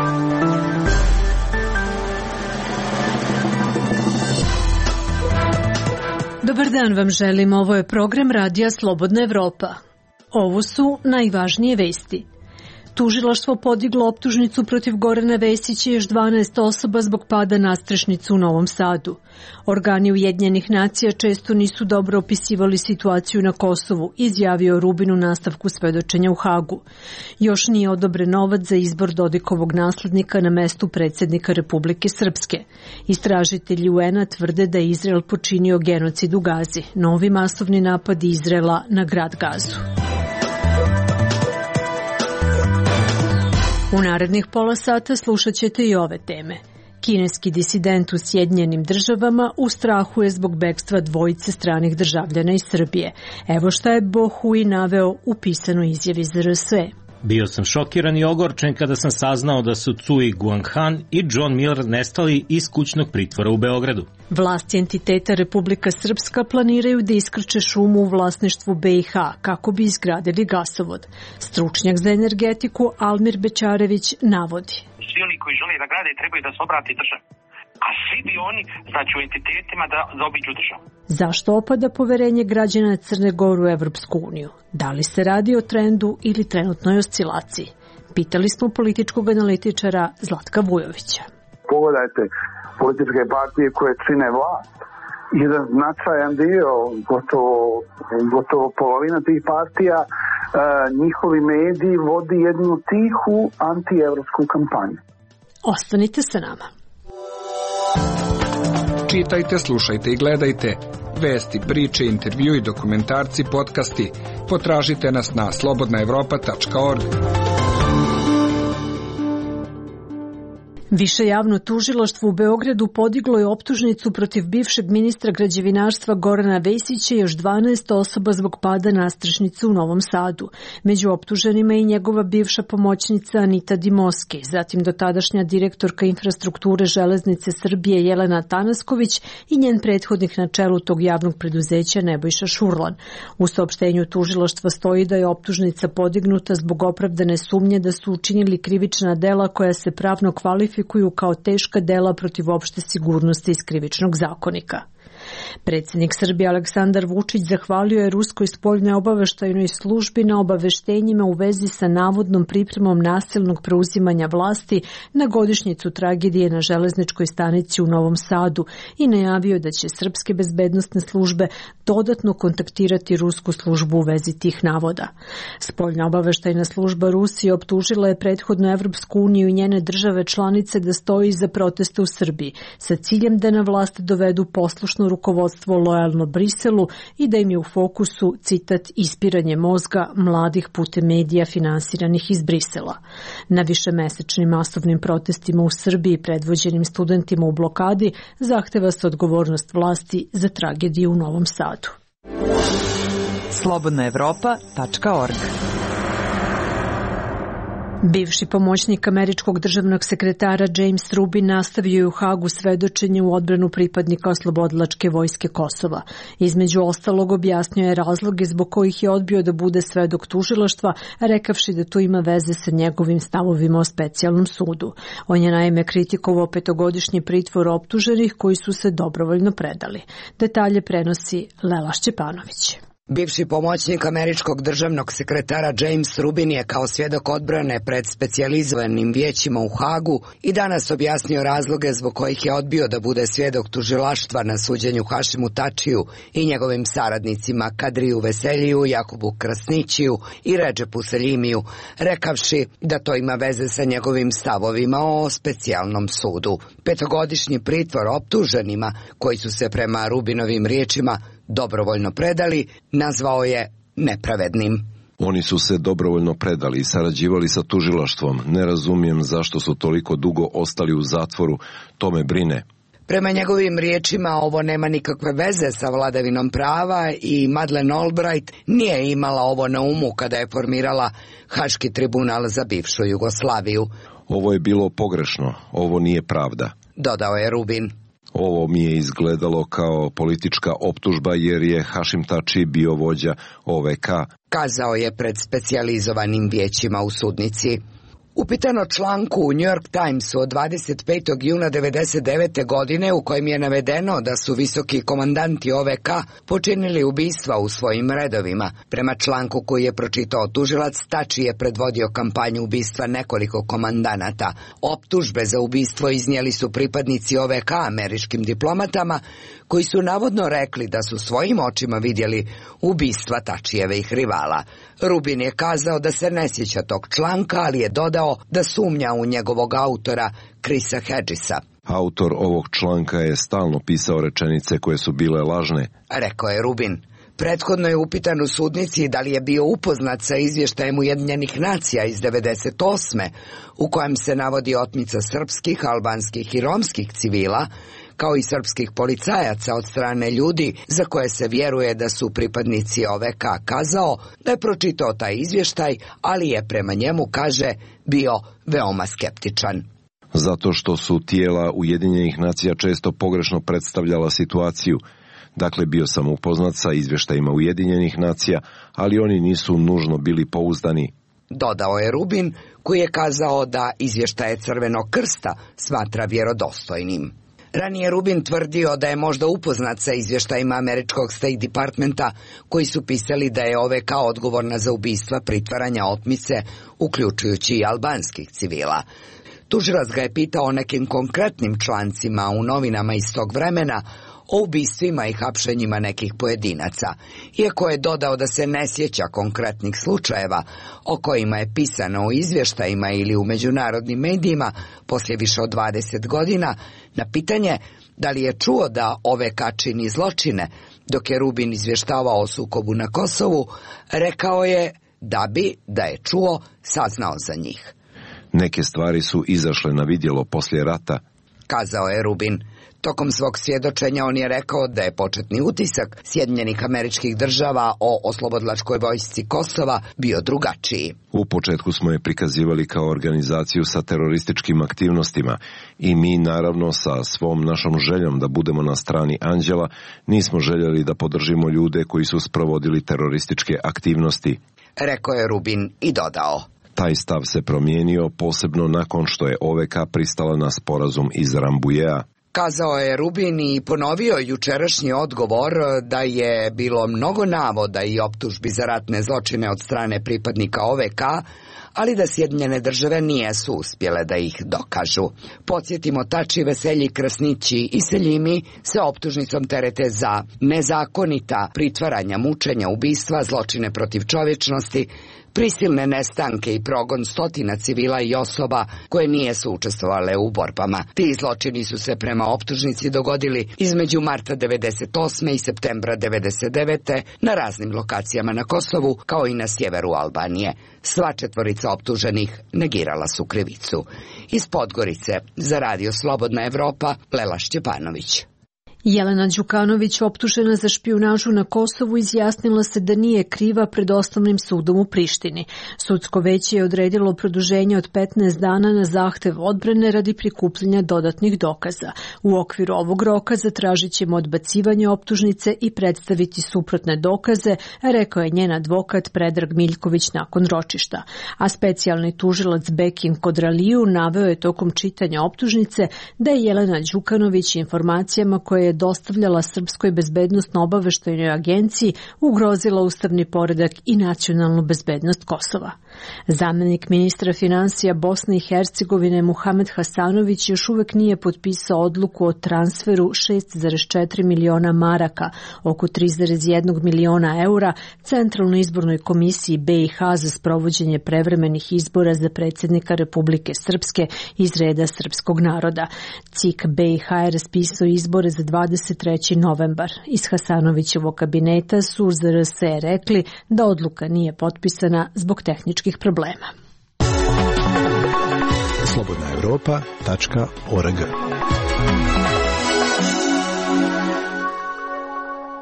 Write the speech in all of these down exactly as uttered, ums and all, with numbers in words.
Dobar dan vam želim, ovo je program Radija Slobodna Evropa. Ovo su najvažnije vesti. Tužilaštvo podiglo optužnicu protiv Gorana Vesića i još dvanaest osoba zbog pada nadstrešnice u Novom Sadu. Organi Ujedinjenih nacija često nisu dobro opisivali situaciju na Kosovu, izjavio Rubin u nastavku svedočenja u Hagu. Još nije odobren novac za izbor Dodikovog naslednika na mestu predsjednika Republike Srpske. Istražitelji U N-a tvrde da je Izrael počinio genocid u Gazi, novi masovni napad Izraela na grad Gazu. U narednih pola sata slušat ćete i ove teme. Kineski disident u Sjedinjenim državama u strahu je zbog bekstva dvojice stranih državljana iz Srbije. Evo šta je Bo Hui naveo u pisanoj izjavi za R S E. Bio sam šokiran i ogorčen kada sam saznao da su Cui Guanghan i John Miller nestali iz kućnog pritvora u Beogradu. Vlasti entiteta Republika Srpska planiraju da iskrče šumu u vlasništvu B i H kako bi izgradili gasovod. Stručnjak za energetiku Almir Bećarević navodi. Svi oni koji žele da grade trebaju da se obrati državi, a svi bi oni, znači u entitetima, da zaobiđu državu. Zašto opada poverenje građana Crne Gore u Evropsku uniju? Da li se radi o trendu ili trenutnoj oscilaciji? Pitali smo političkog analitičara Zlatka Vujovića. Pogledajte političke partije koje čine vlast. Jedan značajan dio, gotovo, gotovo polovina tih partija, e, njihovi mediji vodi jednu tihu antievropsku kampanju. Ostanite sa nama. Čitajte, slušajte i gledajte vesti, priče, intervju i dokumentarci, podcasti. Potražite nas na slobodna evropa tačka org. Više javno tužilaštvo u Beogradu podiglo je optužnicu protiv bivšeg ministra građevinarstva Gorana Vesića i još dvanaest osoba zbog pada nadstrešnice u Novom Sadu. Među optuženima je i njegova bivša pomoćnica Anita Dimoski, zatim dotadašnja direktorka infrastrukture Železnice Srbije Jelena Tanasković i njen prethodnik na čelu tog javnog preduzeća Nebojša Šurlan. U saopštenju tužilaštva stoji da je optužnica podignuta zbog opravdane sumnje da su učinili krivična dela koja se pravno kvalifikuju kao teška dela protiv opšte sigurnosti iz krivičnog zakonika. Predsjednik Srbije Aleksandar Vučić zahvalio je Ruskoj spoljnoj obaveštajnoj službi na obaveštenjima u vezi sa navodnom pripremom nasilnog preuzimanja vlasti na godišnjicu tragedije na železničkoj stanici u Novom Sadu i najavio da će srpske bezbednosne službe dodatno kontaktirati rusku službu u vezi tih navoda. Spoljna obaveštajna služba Rusije optužila je prethodno Evropsku uniju i njene države članice da stoji iza protesta u Srbiji sa ciljem da na vlast dovedu poslušno rukovodstvo lojalno Briselu i da im je u fokusu, citat, ispiranje mozga mladih putem medija finansiranih iz Brisela. Na višemesečnim masovnim protestima u Srbiji predvođenim studentima u blokadi zahteva se odgovornost vlasti za tragediju u Novom Sadu. slobodna evropa tačka org. Bivši pomoćnik američkog državnog sekretara James Rubin nastavio je u Hagu svedočenje u odbranu pripadnika oslobodilačke vojske Kosova. Između ostalog objasnio je razloge zbog kojih je odbio da bude svedok tužilaštva, rekavši da to ima veze sa njegovim stavovima o specijalnom sudu. On je naime kritikovao petogodišnji pritvor optuženih koji su se dobrovoljno predali. Detalje prenosi Lela Šćepanović. Bivši pomoćnik američkog državnog sekretara James Rubin je kao svjedok odbrane pred specijalizovanim vijećima u Hagu i danas objasnio razloge zbog kojih je odbio da bude svjedok tužilaštva na suđenju Hašimu Tačiju i njegovim saradnicima Kadriju Veseliju, Jakubu Krasnićiju i Redžepu Seljimiju, rekavši da to ima veze sa njegovim stavovima o specijalnom sudu. Petogodišnji pritvor optuženima, koji su se prema Rubinovim riječima dobrovoljno predali, nazvao je nepravednim. Oni su se dobrovoljno predali i sarađivali sa tužilaštvom. Ne razumijem zašto su toliko dugo ostali u zatvoru, to me brine. Prema njegovim riječima ovo nema nikakve veze sa vladavinom prava i Madeleine Albright nije imala ovo na umu kada je formirala Haški tribunal za bivšu Jugoslaviju. Ovo je bilo pogrešno, ovo nije pravda, dodao je Rubin. Ovo mi je izgledalo kao politička optužba jer je Hašim Tači bio vođa O V K, kazao je pred specijalizovanim vijećima u sudnici. Upitano članku u New York Timesu od dvadeset petog juna devedeset devete. godine u kojem je navedeno da su visoki komandanti O V K počinili ubistva u svojim redovima. Prema članku koji je pročitao tužilac, Tači je predvodio kampanju ubistva nekoliko komandanata. Optužbe za ubistvo iznijeli su pripadnici O V K američkim diplomatama koji su navodno rekli da su svojim očima vidjeli ubistva Tačijevih rivala. Rubin je kazao da se ne sjeća tog članka, ali je dodao da sumnja u njegovog autora Chrisa Hedgesa. Autor ovog članka je stalno pisao rečenice koje su bile lažne, rekao je Rubin. Prethodno je upitan u sudnici da li je bio upoznat sa izvještajem Ujedinjenih nacija iz devedeset osme. u kojem se navodi otmica srpskih, albanskih i romskih civila, kao i srpskih policajaca od strane ljudi za koje se vjeruje da su pripadnici O V K, kazao da je pročitao taj izvještaj, ali je prema njemu, kaže, bio veoma skeptičan. Zato što su tijela Ujedinjenih nacija često pogrešno predstavljala situaciju. Dakle, bio sam upoznat sa izvještajima Ujedinjenih nacija, ali oni nisu nužno bili pouzdani. Dodao je Rubin, koji je kazao da izvještaje Crvenog krsta smatra vjerodostojnim. Ranije Rubin tvrdio da je možda upoznat sa izvještajima američkog State Departmenta koji su pisali da je O V K odgovorna za ubistva, pritvaranja, otmice, uključujući i albanskih civila. Tužilac ga je pitao o nekim konkretnim člancima u novinama iz tog vremena, o ubistvima i hapšenjima nekih pojedinaca, iako je dodao da se ne sjeća konkretnih slučajeva o kojima je pisano u izvještajima ili u međunarodnim medijima poslije više od dvadeset godina, na pitanje da li je čuo da O V K čini zločine, dok je Rubin izvještavao o sukobu na Kosovu, rekao je da bi, da je čuo, saznao za njih. Neke stvari su izašle na vidjelo poslije rata, kazao je Rubin. Tokom svog svjedočenja on je rekao da je početni utisak Sjedinjenih Američkih Država o oslobodilačkoj vojsci Kosova bio drugačiji. U početku smo je prikazivali kao organizaciju sa terorističkim aktivnostima i mi, naravno, sa svom našom željom da budemo na strani anđela, nismo željeli da podržimo ljude koji su sprovodili terorističke aktivnosti, rekao je Rubin i dodao. Taj stav se promijenio posebno nakon što je O V K pristala na sporazum iz Rambujea. Kazao je Rubin i ponovio jučerašnji odgovor da je bilo mnogo navoda i optužbi za ratne zločine od strane pripadnika O V K, ali da Sjedinjene države nijesu uspjele da ih dokažu. Podsjetimo, Tači, Veselji, Krasnići i Seljimi se optužnicom terete za nezakonita pritvaranja, mučenja, ubistva, zločine protiv čovječnosti, prisilne nestanke i progon stotina civila i osoba koje nijesu učestvovale u borbama. Ti zločini su se prema optužnici dogodili između marta devedeset osme i septembra devedeset devete na raznim lokacijama na Kosovu, kao i na sjeveru Albanije. Sva četvorica optuženih negirala su krivicu. Iz Podgorice za Radio Slobodna Evropa, Lela Šćepanović. Jelena Đukanović, optužena za špijunažu na Kosovu, izjasnila se da nije kriva pred Osnovnim sudom u Prištini. Sudsko veće je odredilo produženje od petnaest dana na zahtev odbrane radi prikupljanja dodatnih dokaza. U okviru ovog roka zatražit ćemo odbacivanje optužnice i predstaviti suprotne dokaze, rekao je njen advokat Predrag Miljković nakon ročišta. A specijalni tužilac Bekim Kodraliju naveo je tokom čitanja optužnice da je Jelena Đukanović informacijama koje je dostavljala Srpskoj bezbednosno-obaveštajnoj agenciji ugrozila ustavni poredak i nacionalnu bezbednost Kosova. Zamenik ministra finansija Bosne i Hercegovine Muhamed Hasanović još uvek nije potpisao odluku o transferu šest zarez četiri miliona maraka, oko tri zarez jedan miliona eura, Centralnoj izbornoj komisiji B i H za sprovođenje prevremenih izbora za predsjednika Republike Srpske iz reda srpskog naroda. C I K B i H je raspisao izbore za dvadeset treći novembar. Iz Hasanovićevog kabineta su Z R S rekli da odluka nije potpisana zbog tehničkih problema. slobodna evropa tačka org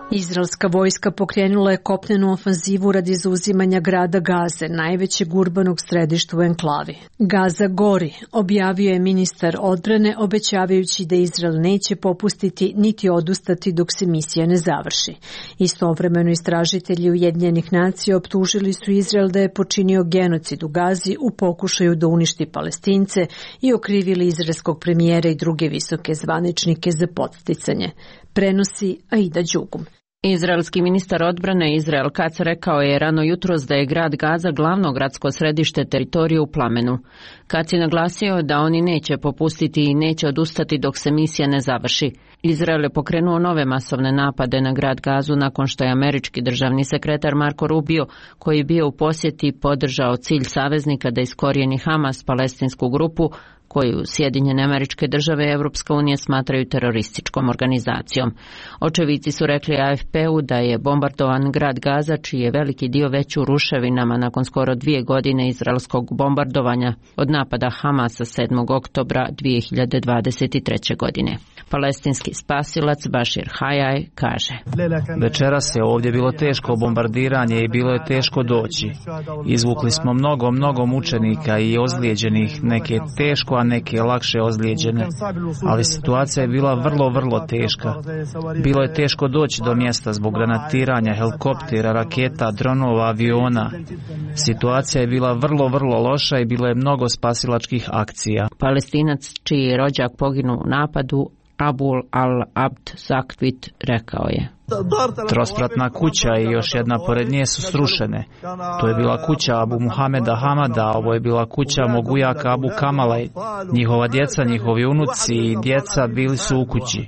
Izraelska vojska pokrenula je kopnenu ofanzivu radi zauzimanja grada Gaze, najvećeg urbanog središta u enklavi. Gaza gori, objavio je ministar odbrane, obećavajući da Izrael neće popustiti niti odustati dok se misija ne završi. Istovremeno istražitelji Ujedinjenih nacija optužili su Izrael da je počinio genocid u Gazi u pokušaju da uništi Palestince i okrivili izraelskog premijera i druge visoke zvaničnike za podsticanje. Prenosi Aida Đugum. Izraelski ministar odbrane Izrael Katz rekao je rano jutros da je grad Gaza glavno gradsko središte teritorije u plamenu. Katz je naglasio da oni neće popustiti i neće odustati dok se misija ne završi. Izrael je pokrenuo nove masovne napade na grad Gazu nakon što je američki državni sekretar Marco Rubio, koji je bio u posjeti, podržao cilj saveznika da iskorijeni Hamas, palestinsku grupu, koju Sjedinjene Američke Države i Europska unija smatraju terorističkom organizacijom. Očevici su rekli A F P-u da je bombardovan grad Gaza, čiji je veliki dio već u ruševinama nakon skoro dvije godine izraelskog bombardovanja od napada Hamasa sedmog oktobra dvije hiljade dvadeset treće. godine. Palestinski spasilac Bashir Hayaj kaže: Večeras je ovdje bilo teško bombardiranje i bilo je teško doći. Izvukli smo mnogo, mnogo mučenika i ozlijeđenih, neke teško, a neke lakše ozlijeđene. Ali situacija je bila vrlo, vrlo teška. Bilo je teško doći do mjesta zbog granatiranja helikoptera, raketa, dronova, aviona. Situacija je bila vrlo, vrlo loša i bilo je mnogo spasilačkih akcija. Palestinac čiji je rođak poginuo u napadu, Abul al-Abd Zakwit, rekao je: Trospratna kuća i još jedna pored nje su srušene. To je bila kuća Abu Muhameda Hamada, ovo je bila kuća mog ujaka Abu Kamala. Njihova djeca, njihovi unuci i djeca bili su u kući.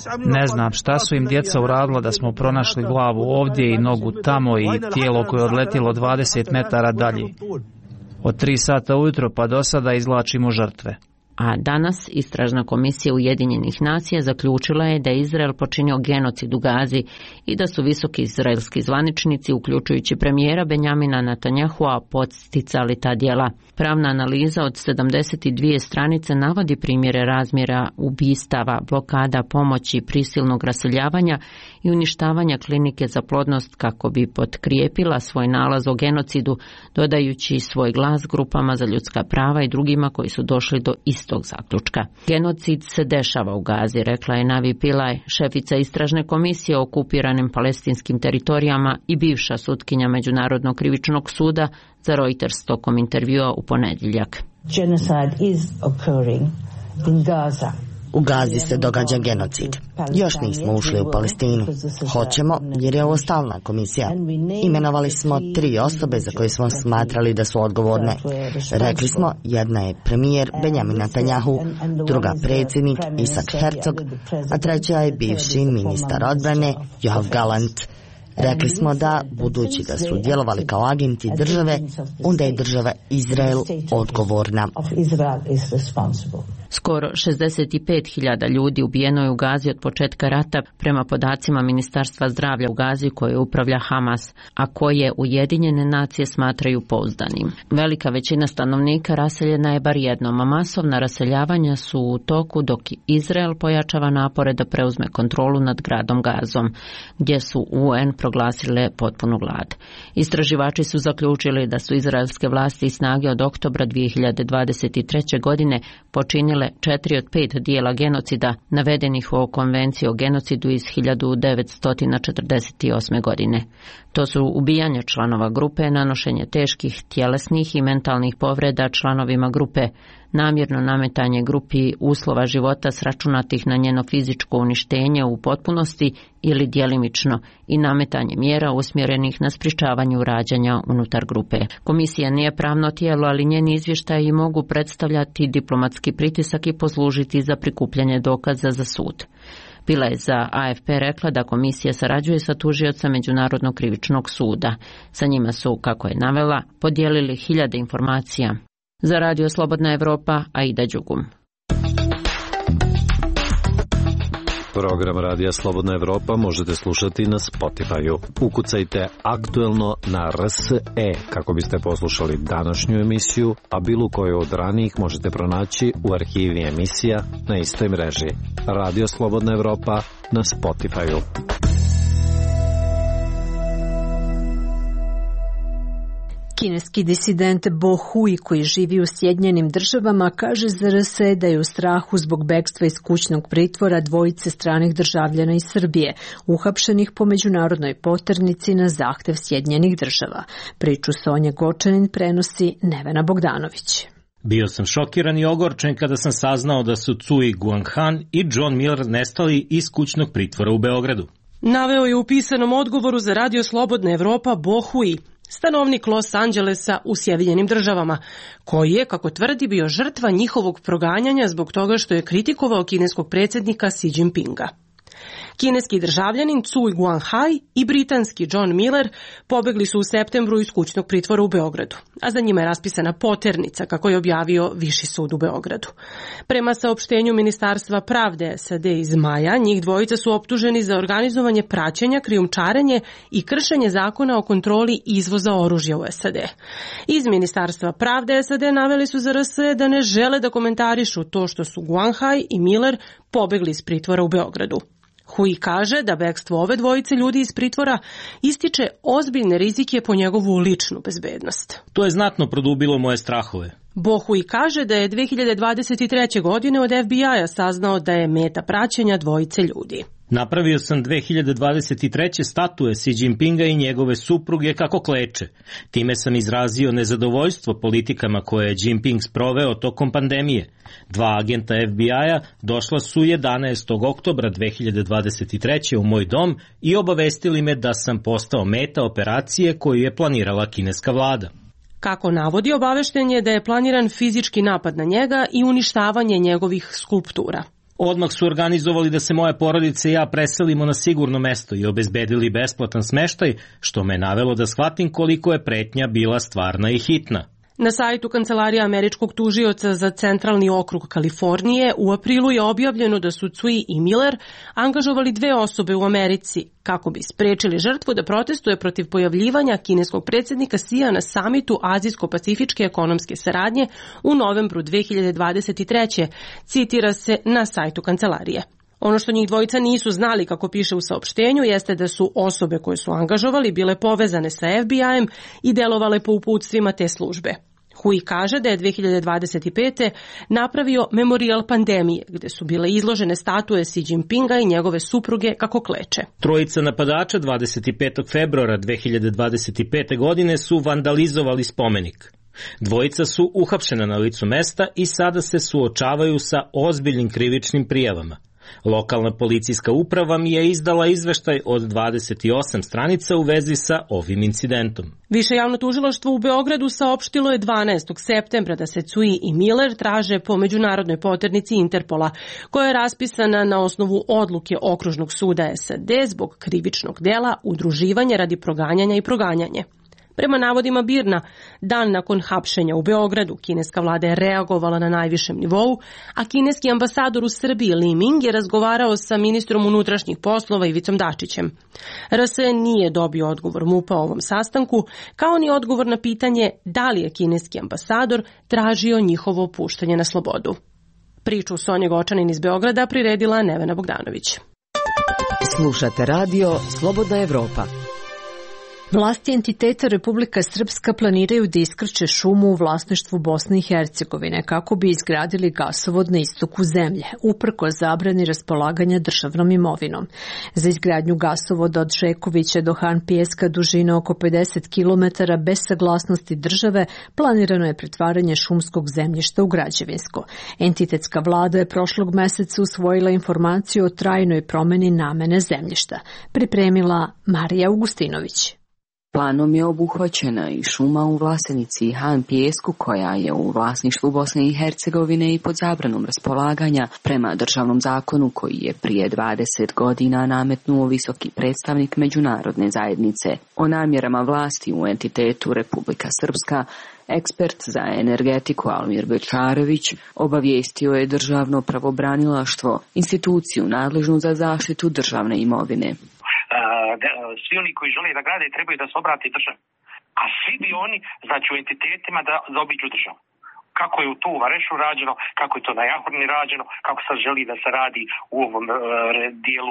Ne znam šta su im djeca uradila da smo pronašli glavu ovdje i nogu tamo i tijelo koje je odletilo dvadeset metara dalje. Od tri sata ujutro pa do sada izvlačimo žrtve. A danas istražna komisija Ujedinjenih nacija zaključila je da je Izrael počinio genocid u Gazi i da su visoki izraelski zvaničnici, uključujući premijera Benjamina Netanjahua, podsticali ta djela. Pravna analiza od sedamdeset dvije stranice navodi primjere razmjera ubistava, blokada pomoći, prisilnog raseljavanja i uništavanja klinike za plodnost kako bi potkrijepila svoj nalaz o genocidu, dodajući svoj glas grupama za ljudska prava i drugima koji su došli do istog zaključka. Genocid se dešava u Gazi, rekla je Navi Pillay, šefica istražne komisije o okupiranim palestinskim teritorijama i bivša sutkinja Međunarodnog krivičnog suda za Reuters tokom intervjua u ponedjeljak. Genocide is occurring in Gaza. U Gazi se događa genocid. Još nismo ušli u Palestinu. Hoćemo, jer je ovo stalna komisija. Imenovali smo tri osobe za koje smo smatrali da su odgovorne. Rekli smo, jedna je premijer Benjamin Netanjahu, druga predsjednik Isaac Herzog, a treća je bivši ministar odbrane Yoav Gallant. Rekli smo da, budući da su djelovali kao agenti države, onda je država Izrael odgovorna. Skoro šezdeset pet hiljada ljudi ubijeno je u Gazi od početka rata, prema podacima Ministarstva zdravlja u Gazi koje upravlja Hamas, a koje Ujedinjene nacije smatraju pouzdanim. Velika većina stanovnika raseljena je bar jednom, a masovna raseljavanja su u toku dok Izrael pojačava napore da preuzme kontrolu nad gradom Gazom, gdje su U N proglasile potpunu glad. Istraživači su zaključili da su izraelske vlasti i snage od oktobra dvije hiljade dvadeset treće. godine počinile četiri od pet dijela genocida navedenih u konvenciji o genocidu iz hiljadu devetsto četrdeset osme. godine. To su ubijanje članova grupe, nanošenje teških tjelesnih i mentalnih povreda članovima grupe, namjerno nametanje grupi uslova života sračunatih na njeno fizičko uništenje u potpunosti ili djelimično i nametanje mjera usmjerenih na sprječavanju rađanja unutar grupe. Komisija nije pravno tijelo, ali njeni izvještaji mogu predstavljati diplomatski pritisak i poslužiti za prikupljanje dokaza za sud. Bila je za A F P rekla da komisija sarađuje sa tužiocem Međunarodnog krivičnog suda. Sa njima su, kako je navela, podijelili hiljade informacija. Za Radio Slobodna Evropa, Aida Đugum. Program Radija Slobodna Evropa možete slušati na Spotify-u. Ukucajte aktuelno na R S E kako biste poslušali današnju emisiju, a bilo koju od ranijih možete pronaći u arhivi emisija na istoj mreži. Radio Slobodna Evropa na Spotify-u. Kineski disident Bo Hui, koji živi u Sjedinjenim državama, kaže za R S da je u strahu zbog bekstva iz kućnog pritvora dvojice stranih državljana iz Srbije, uhapšenih po međunarodnoj poternici na zahtev Sjedinjenih država. Priču Sonja Gočanin prenosi Nevena Bogdanović. Bio sam šokiran i ogorčen kada sam saznao da su Cui Guanghan i John Miller nestali iz kućnog pritvora u Beogradu. Naveo je u pisanom odgovoru za Radio Slobodna Evropa Bo Hui, stanovnik Los Angelesa u Sjedinjenim državama, koji je, kako tvrdi, bio žrtva njihovog proganjanja zbog toga što je kritikovao kineskog predsjednika Xi Jinpinga. Kineski državljanin Cui Guanghai i britanski John Miller pobegli su u septembru iz kućnog pritvora u Beogradu, a za njima je raspisana poternica, kako je objavio Viši sud u Beogradu. Prema saopštenju Ministarstva pravde S A D iz maja, njih dvojica su optuženi za organizovanje praćenja, krijumčarenje i kršenje zakona o kontroli izvoza oružja u S A D. Iz Ministarstva pravde S A D naveli su za R S da ne žele da komentarišu to što su Guanghai i Miller pobegli iz pritvora u Beogradu. Hui kaže da bekstvo ove dvojice ljudi iz pritvora ističe ozbiljne rizike po njegovu ličnu bezbednost. To je znatno produbilo moje strahove. Bo Hui kaže da je dve hiljade dvadeset treće. godine od F B I-a saznao da je meta praćenja dvojice ljudi. Napravio sam dve hiljade dvadeset treće. statue Xi Jinpinga i njegove supruge kako kleče. Time sam izrazio nezadovoljstvo politikama koje je Jinping sproveo tokom pandemije. Dva agenta F B I-a došla su jedanaestog oktobra dve hiljade dvadeset treće. u moj dom i obavestili me da sam postao meta operacije koju je planirala kineska vlada. Kako navodi, obavešten je da je planiran fizički napad na njega i uništavanje njegovih skulptura. Odmah su organizovali da se moja porodica i ja preselimo na sigurno mesto i obezbedili besplatan smeštaj, što me navelo da shvatim koliko je pretnja bila stvarna i hitna. Na sajtu Kancelarije američkog tužioca za centralni okrug Kalifornije u aprilu je objavljeno da su Cui i Miller angažovali dve osobe u Americi kako bi sprečili žrtvu da protestuje protiv pojavljivanja kineskog predsjednika Xija na samitu Azijsko-pacifičke ekonomske saradnje u novembru dve hiljade dvadeset treće. Citira se na sajtu Kancelarije. Ono što njih dvojica nisu znali, kako piše u saopštenju, jeste da su osobe koje su angažovali bile povezane sa F B I-em i delovale po uputstvima te službe. Hui kaže da je dve hiljade dvadeset pete. napravio memorijal pandemije, gde su bile izložene statue Xi Jinpinga i njegove supruge kako kleče. Trojica napadača dvadeset petog februara dve hiljade dvadeset pete. godine su vandalizovali spomenik. Dvojica su uhapšena na licu mesta i sada se suočavaju sa ozbiljnim krivičnim prijavama. Lokalna policijska uprava mi je izdala izveštaj od dvadeset osam stranica u vezi sa ovim incidentom. Više javno tužilaštvo u Beogradu saopštilo je dvanaestog septembra da se Cui i Miller traže po međunarodnoj poternici Interpola, koja je raspisana na osnovu odluke Okružnog suda S A D zbog krivičnog dela udruživanja radi proganjanja i proganjanje. Prema navodima Birna, dan nakon hapšenja u Beogradu, kineska vlada je reagovala na najvišem nivou, a kineski ambasador u Srbiji Li Ming je razgovarao sa ministrom unutrašnjih poslova Ivicom Dačićem. R S nije dobio odgovor M U P-a o ovom sastanku, kao ni odgovor na pitanje da li je kineski ambasador tražio njihovo puštanje na slobodu. Priču Sonja Gočanin iz Beograda priredila Nevena Bogdanović. Slušate radio Slobodna Evropa. Vlasti entiteta Republika Srpska planiraju da iskrče šumu u vlasništvu Bosne i Hercegovine kako bi izgradili gasovod na istoku zemlje, uprkos zabrani raspolaganja državnom imovinom. Za izgradnju gasovoda od Žekovića do Han Pijeska dužine oko pedeset kilometara bez saglasnosti države planirano je pretvaranje šumskog zemljišta u građevinsko. Entitetska vlada je prošlog meseca usvojila informaciju o trajnoj promeni namene zemljišta. Pripremila Marija Augustinović. Planom je obuhvaćena i šuma u Vlasenici i Han Pijesku, koja je u vlasništvu Bosne i Hercegovine i pod zabranom raspolaganja prema državnom zakonu koji je prije dvadeset godina nametnuo visoki predstavnik međunarodne zajednice. O namjerama vlasti u entitetu Republika Srpska ekspert za energetiku Almir Bečarević obavijestio je državno pravobranilaštvo, instituciju nadležnu za zaštitu državne imovine. Svi oni koji žele da grade trebaju da se obrati državi. A svi bi oni, znači u entitetima, da zaobiđu državu. Kako je u tu Varešu rađeno, kako je to na Jahorni rađeno, kako sad želi da se radi u ovom e, dijelu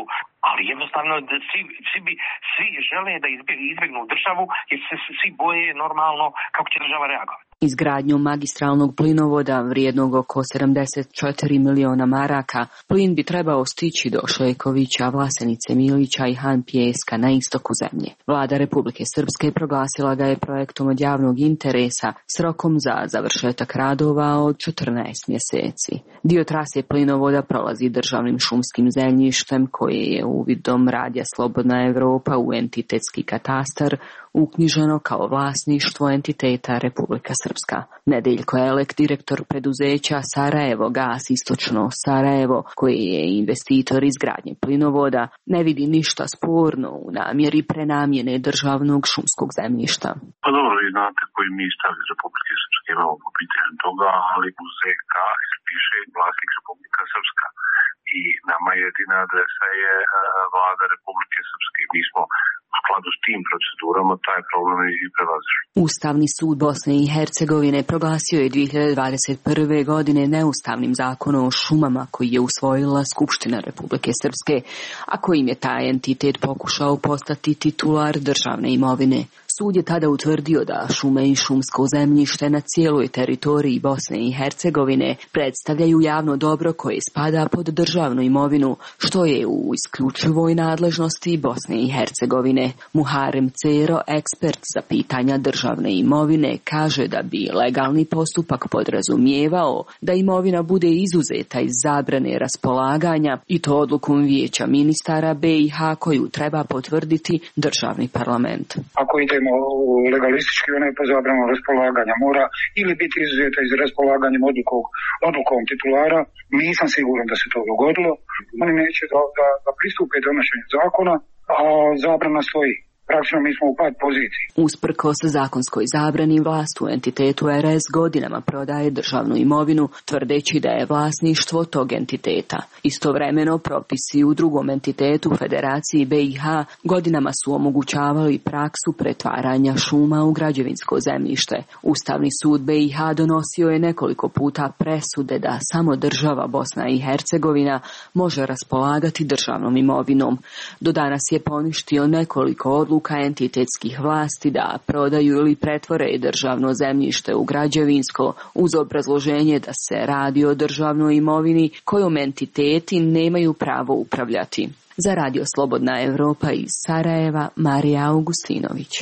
ali jednostavno svi, svi, bi, svi žele da izbjegnu državu jer se svi boje normalno kako će država reagovati. Izgradnjom magistralnog plinovoda vrijednog oko sedamdeset četiri miliona maraka, plin bi trebao stići do Šlekovića, Vlasenice, Milića i Han Pijeska na istoku zemlje. Vlada Republike Srpske proglasila ga je projektom od javnog interesa s rokom za završetak radova od četrnaest mjeseci. Dio trase plinovoda prolazi državnim šumskim zemljištem koje je uvidom Radija Slobodna Evropa u entitetski katastar uknjiženo kao vlasništvo entiteta Republika Srpska. Nedeljko Elek, direktor preduzeća Sarajevo Gas Istočno Sarajevo, koji je investitor izgradnje plinovoda, ne vidi ništa sporno u namjeri prenamjene državnog šumskog zemljišta. Pa dobro, vi znate koji mi stav iz Republike Srpske imamo po pitanju toga, ali u Z K piše vlasnik Republika Srpska. I nama jedina adresa je vlada Republike Srpske. Mi smo u skladu s tim procedurama taj problem i prelazili. Ustavni sud Bosne i Hercegovine proglasio je dvije hiljade dvadeset prve. godine neustavnim zakonom o šumama koji je usvojila Skupština Republike Srpske, a kojim je taj entitet pokušao postati titular državne imovine. Sud je tada utvrdio da šume i šumsko zemljište na cijeloj teritoriji Bosne i Hercegovine predstavljaju javno dobro koje spada pod državnu imovinu, što je u isključivoj nadležnosti Bosne i Hercegovine. Muharem Cero, ekspert za pitanja državne imovine, kaže da bi legalni postupak podrazumijevao da imovina bude izuzeta iz zabrane raspolaganja i to odlukom Vijeća ministara B i H koju treba potvrditi državni parlament. Ako idemo legalistički, ona je po zabranu raspolaganja. Mora ili biti izuzeta iz raspolaganjem odlukom, odlukom titulara. Nisam siguran da se to dogodilo. Oni neće da, da, da pristupe donošenju zakona, a zabrana stoji. Praktično mi smo u pad poziciji. Usprkos zakonskoj zabrani, vlast u entitetu R S godinama prodaje državnu imovinu, tvrdeći da je vlasništvo tog entiteta. Istovremeno, propisi u drugom entitetu Federaciji B i H godinama su omogućavali praksu pretvaranja šuma u građevinsko zemljište. Ustavni sud B i H donosio je nekoliko puta presude da samo država Bosna i Hercegovina može raspolagati državnom imovinom. Do danas je poništio nekoliko odluka entitetskih vlasti da prodaju ili pretvore državno zemljište u građevinsko uz obrazloženje da se radi o državnoj imovini kojom entiteti nemaju pravo upravljati. Za Radio Slobodna Evropa iz Sarajeva, Marija Augustinović.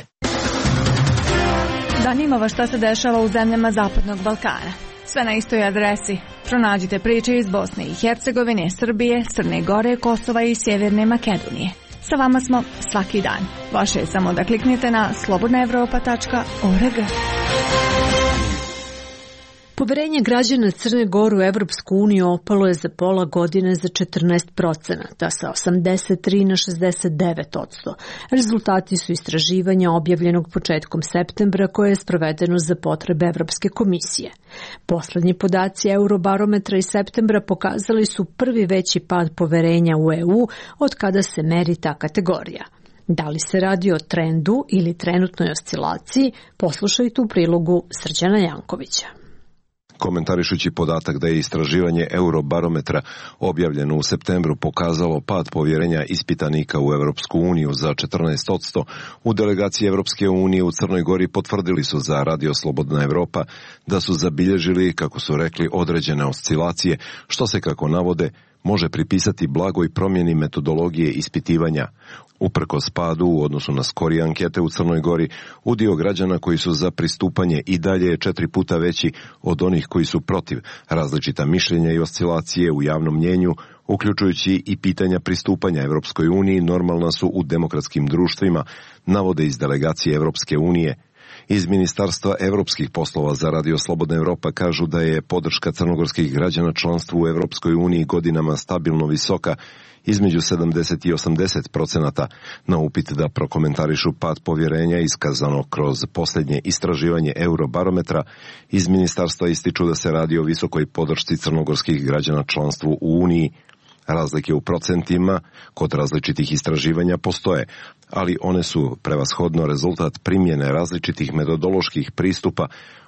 Zanima vas šta se dešava u zemljama Zapadnog Balkana. Sve na istoj adresi. Pronađite priče iz Bosne i Hercegovine, Srbije, Crne Gore, Kosova i Sjeverne Makedonije. Sa vama smo svaki dan. Vaše je samo da kliknete na slobodna evropa tačka org. Poverenje građana Crne Gore u Evropsku uniju opalo je za pola godine za četrnaest procenata, sa osamdeset tri na šezdeset devet posto. Rezultati su istraživanja objavljenog početkom septembra koje je sprovedeno za potrebe Evropske komisije. Poslednji podaci Eurobarometra iz septembra pokazali su prvi veći pad poverenja u E U od kada se meri ta kategorija. Da li se radi o trendu ili trenutnoj oscilaciji, poslušajte u prilogu Srđana Jankovića. Komentarišući podatak da je istraživanje Eurobarometra objavljeno u septembru pokazalo pad povjerenja ispitanika u Evropsku uniju za četrnaest posto, u delegaciji Evropske unije u Crnoj Gori potvrdili su za Radio Slobodna Evropa da su zabilježili, kako su rekli, određene oscilacije, što se, kako navode, može pripisati blagoj promjeni metodologije ispitivanja. Uprkos padu u odnosu na skorije ankete u Crnoj Gori, udio građana koji su za pristupanje i dalje je četiri puta veći od onih koji su protiv. Različita mišljenja i oscilacije u javnom mnjenju, uključujući i pitanja pristupanja Evropskoj uniji, normalna su u demokratskim društvima, navode iz delegacije Evropske unije. Iz Ministarstva evropskih poslova za Radio Slobodna Evropa kažu da je podrška crnogorskih građana članstvu u Evropskoj uniji godinama stabilno visoka, između sedamdeset i osamdeset procenata. Na upit da prokomentarišu pad povjerenja iskazano kroz posljednje istraživanje Eurobarometra, iz ministarstva ističu da se radi o visokoj podršci crnogorskih građana članstvu u Uniji. Razlike u procentima kod različitih istraživanja postoje, ali one su prevashodno rezultat primjene različitih metodoloških pristupa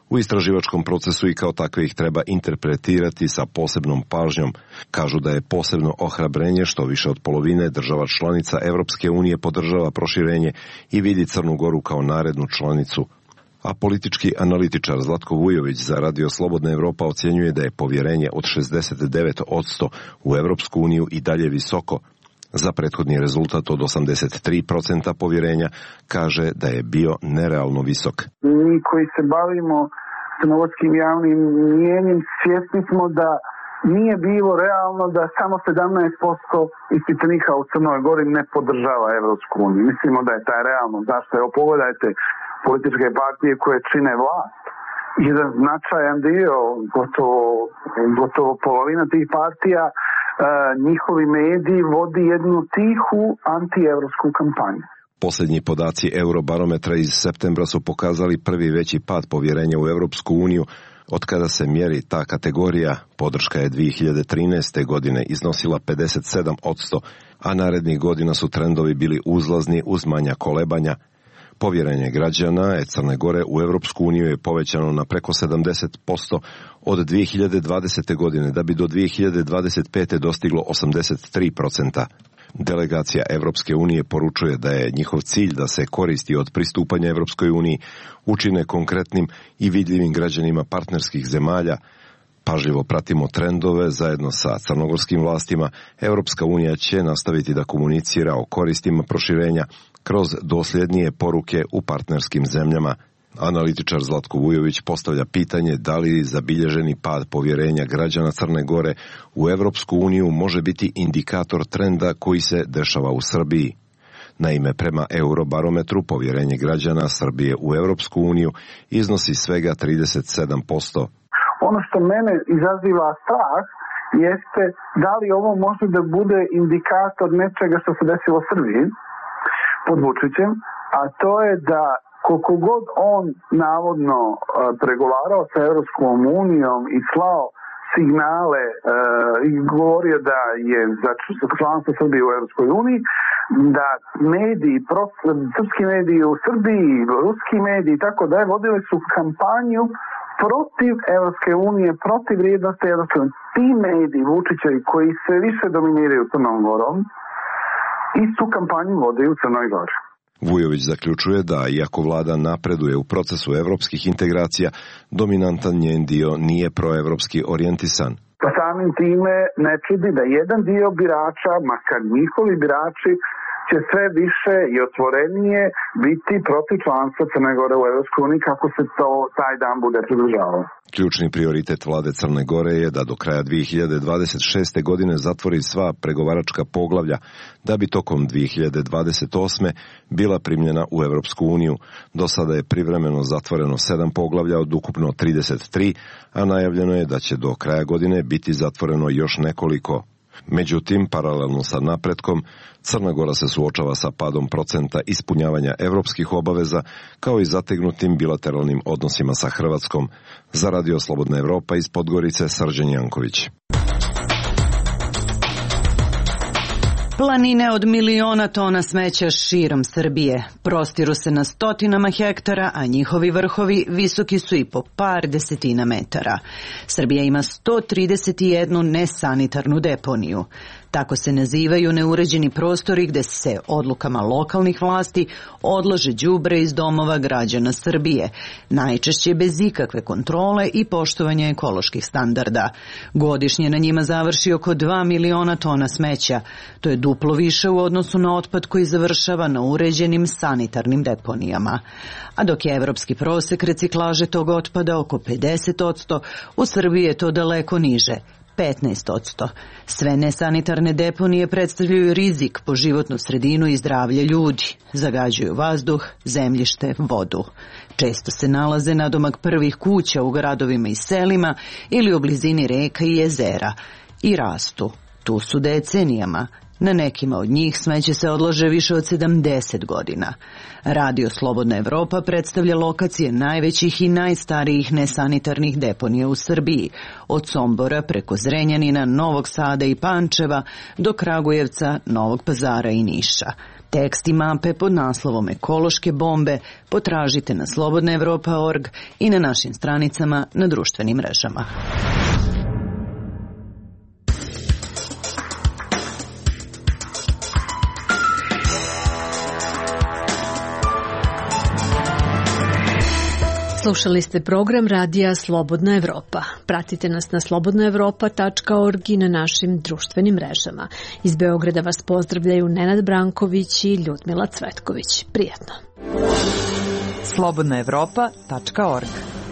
U istraživačkom procesu i kao takve ih treba interpretirati sa posebnom pažnjom. Kažu da je posebno ohrabrenje što više od polovine država članica Evropske unije podržava proširenje i vidi Crnu Goru kao narednu članicu. A politički analitičar Zlatko Vujović za Radio Slobodna Evropa ocjenjuje da je povjerenje od šezdeset devet posto u Evropsku uniju i dalje visoko. Za prethodni rezultat od osamdeset tri posto povjerenja kaže da je bio nerealno visok. Mi koji se bavimo crnogorskim javnim mnijenjem svjesni smo da nije bilo realno da samo sedamnaest posto ispitanika u Crnoj Gori ne podržava Evropsku uniju. Mislimo da je taj realno. Zašto? Evo pogledajte političke partije koje čine vlast. Jedan značajan dio, gotovo, gotovo polovina tih partija, e, njihovi mediji vodi jednu tihu antievropsku kampanju. Posljednji podaci Eurobarometra iz septembra su pokazali prvi veći pad povjerenja u Evropsku uniju. Od kada se mjeri ta kategorija, podrška je dvije hiljade trinaeste. godine iznosila pedeset sedam posto, a narednih godina su trendovi bili uzlazni uz manja kolebanja. Povjerenje građana Crne Gore u Evropsku uniju je povećano na preko sedamdeset posto od dvije hiljade dvadesete. godine, da bi do dvije hiljade dvadeset pete. dostiglo osamdeset tri posto. Delegacija Evropske unije poručuje da je njihov cilj da se koristi od pristupanja Evropskoj uniji učine konkretnim i vidljivim građanima partnerskih zemalja. Pažljivo pratimo trendove zajedno sa crnogorskim vlastima. Evropska unija će nastaviti da komunicira o koristima proširenja kroz dosljednije poruke u partnerskim zemljama. Analitičar Zlatko Vujović postavlja pitanje da li zabilježeni pad povjerenja građana Crne Gore u Evropsku uniju može biti indikator trenda koji se dešava u Srbiji. Naime, prema Eurobarometru povjerenje građana Srbije u Evropsku uniju iznosi svega trideset sedam posto. Ono što mene izaziva strah jeste da li ovo može da bude indikator nečega što se desilo u Srbiji pod Vučićem, a to je da koliko god on navodno uh, pregovarao sa Evropskom unijom i slao signale uh, i govorio da je za članstvo Srbije u Evropskoj uniji, da mediji, prof, srpski mediji u Srbiji, ruski mediji i tako da je, vodili su kampanju protiv Evropske unije, protiv vrijednosti Evropske unije. Ti mediji Vučićevi koji se više dominiraju Crnom Gorom, istu kampanju vode u Crnoj Gori. Vujović zaključuje da, iako vlada napreduje u procesu evropskih integracija, dominantan njen dio nije proevropski orijentisan. Pa samim time ne čudi da jedan dio birača, makar njihovi birači, će sve više i otvorenije biti protiv članstva Crne Gore u Evropskoj uniji kako se to taj dan bude približavao. Ključni prioritet vlade Crne Gore je da do kraja dvije hiljade dvadeset šeste. godine zatvori sva pregovaračka poglavlja, da bi tokom dvije hiljade dvadeset osme. bila primljena u Evropsku uniju. Do sada je privremeno zatvoreno sedam poglavlja od ukupno trideset tri, a najavljeno je da će do kraja godine biti zatvoreno još nekoliko. Međutim, paralelno sa napretkom, Crna Gora se suočava sa padom procenta ispunjavanja evropskih obaveza, kao i zategnutim bilateralnim odnosima sa Hrvatskom. Za Radio Slobodna Evropa iz Podgorice, Srđan Janković. Planine od miliona tona smeća širom Srbije prostiru se na stotinama hektara, a njihovi vrhovi visoki su i po par desetina metara. Srbija ima sto trideset jednu nesanitarnu deponiju. Tako se nazivaju neuređeni prostori gde se odlukama lokalnih vlasti odlaže đubre iz domova građana Srbije, najčešće bez ikakve kontrole i poštovanja ekoloških standarda. Godišnje na njima završi oko dva miliona tona smeća. To je duplo više u odnosu na otpad koji završava na uređenim sanitarnim deponijama. A dok je evropski prosek reciklaže tog otpada oko pedeset posto, u Srbiji je to daleko niže, petnaest posto. Sve nesanitarne deponije predstavljaju rizik po životnu sredinu i zdravlje ljudi. Zagađuju vazduh, zemljište, vodu. Često se nalaze nadomak prvih kuća u gradovima i selima ili u blizini reka i jezera. I rastu. Tu su decenijama. Na nekima od njih smeće se odlaže više od sedamdeset godina. Radio Slobodna Evropa predstavlja lokacije najvećih i najstarijih nesanitarnih deponija u Srbiji, od Sombora preko Zrenjanina, Novog Sada i Pančeva do Kragujevca, Novog Pazara i Niša. Tekst i mape pod naslovom Ekološke bombe potražite na slobodna evropa tačka org i na našim stranicama na društvenim mrežama. Slušali ste program radija Slobodna Evropa. Pratite nas na slobodna evropa tačka org i na našim društvenim mrežama. Iz Beograda vas pozdravljaju Nenad Branković i Ljudmila Cvetković. Prijatno. slobodna evropa tačka org